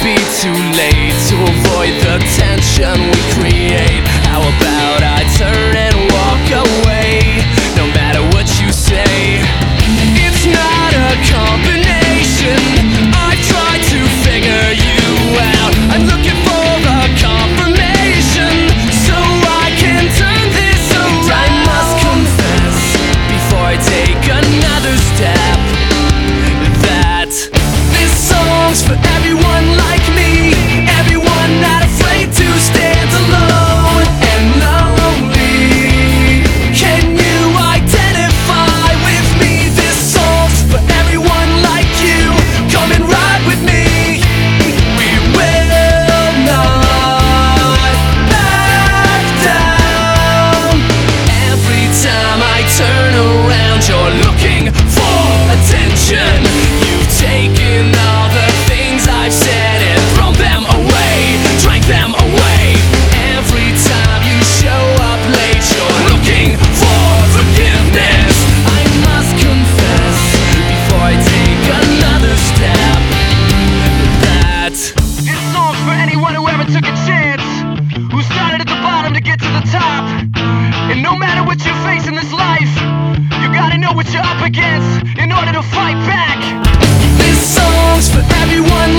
be too late to avoid the tension we create. How about I turn and walk away, no matter what you say? It's not a combination, I've tried to figure you out. I'm looking for a confirmation so I can turn this around. I must confess before I take another step that this song's for everyone like me, everyone not afraid to stand alone and lonely. Can you identify with me? This song's for everyone like you. Come and ride with me. We will not back down. Every time I turn around, you're looking for attention. You've taken all the things I've said and thrown them away, drank them away. Every time you show up late, you're looking for forgiveness. I must confess before I take another step that This song's for anyone who ever took a chance, who started at the bottom to get to the top. And no matter what you face in this life, you gotta know what you're up against in order to fight back. this song's for everyone